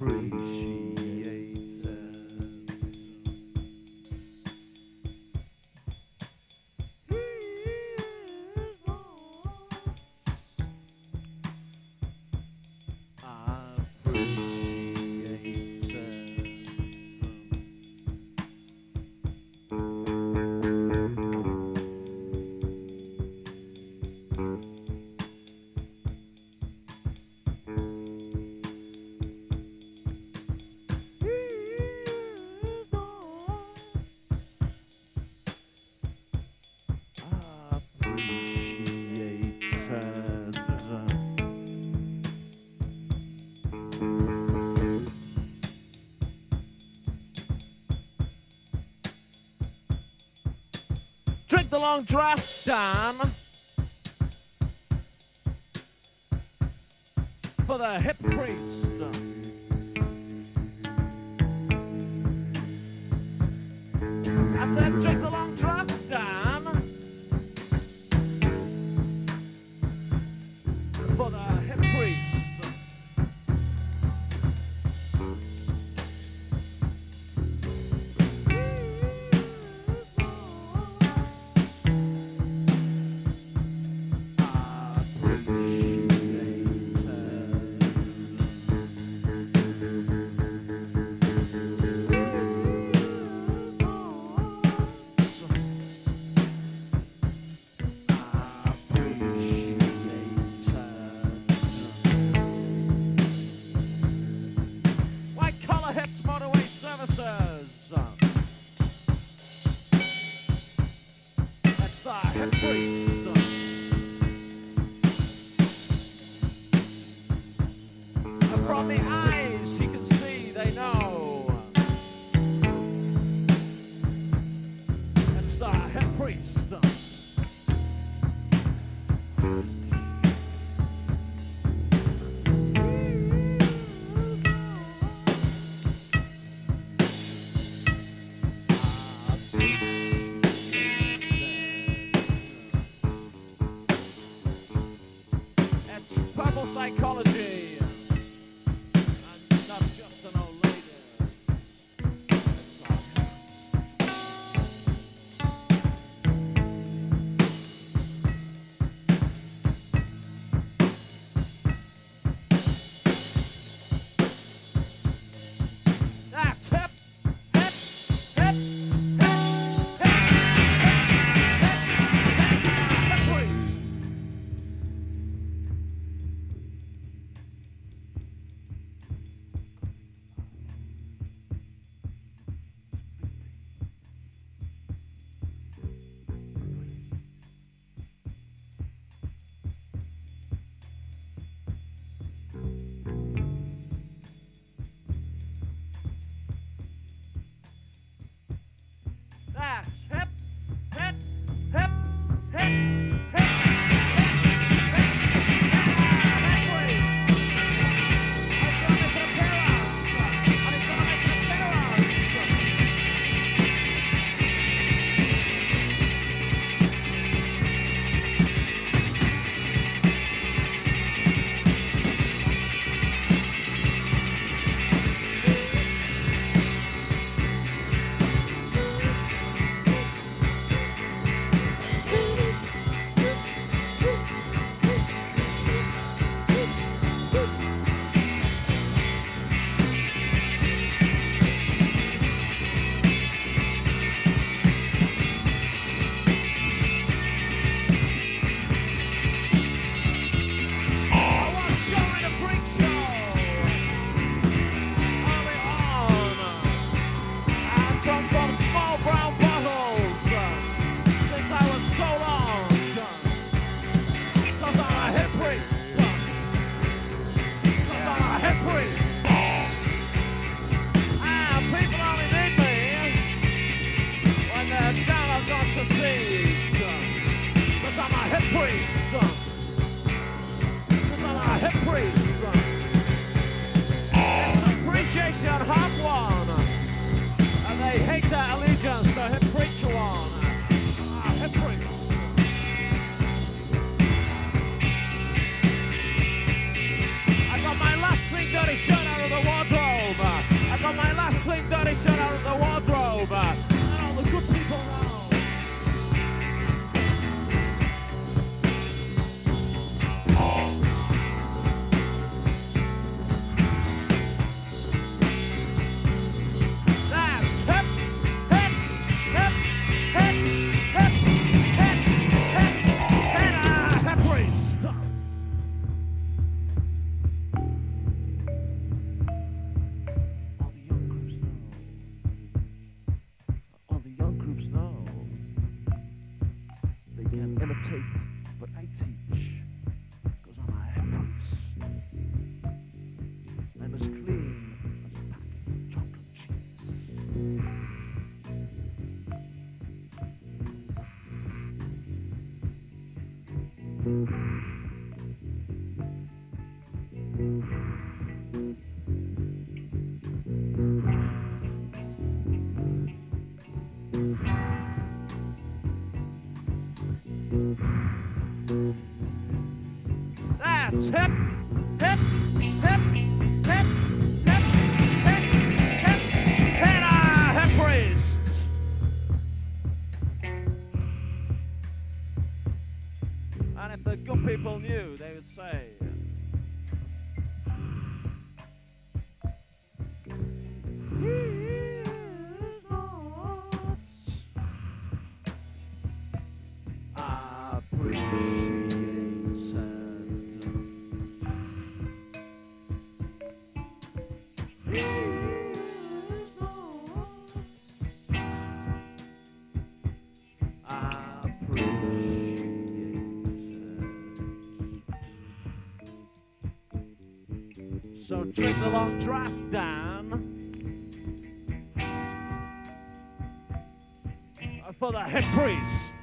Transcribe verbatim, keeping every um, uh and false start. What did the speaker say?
Drink the long draft, Dan, for the hip priest. I said drink the long draft, Dan, for the hip priest. Hits Motorway Services. That's the hip priest. And from the eyes he can see, they know. That's the hip priest. Purple psychology, and not just an old lady. That's hip, hip, hip, hip, hip, hip, hip, priest. That's hip, hip, hip, hip, hip, hip, hip, priest. It's gonna make an appearance, and it's gonna make an appearance. To see, cause I'm a hip priest, cause I'm a hip priest. It's appreciation half one, and they hate their allegiance to hip preacher one. Ah, hip priest. I got my last clean dirty shirt out of the wardrobe. imitate, but I teach, cause I'm a head priest. I'm as clean as a packet of chocolate cheats. That's hip, hip, hip, hip, hip, hip, hip, hip, ah, hip priest. And if the good people knew, they would say, he is not appreciated. He is not appreciated. So drink the long draft, Dan, for the head priest.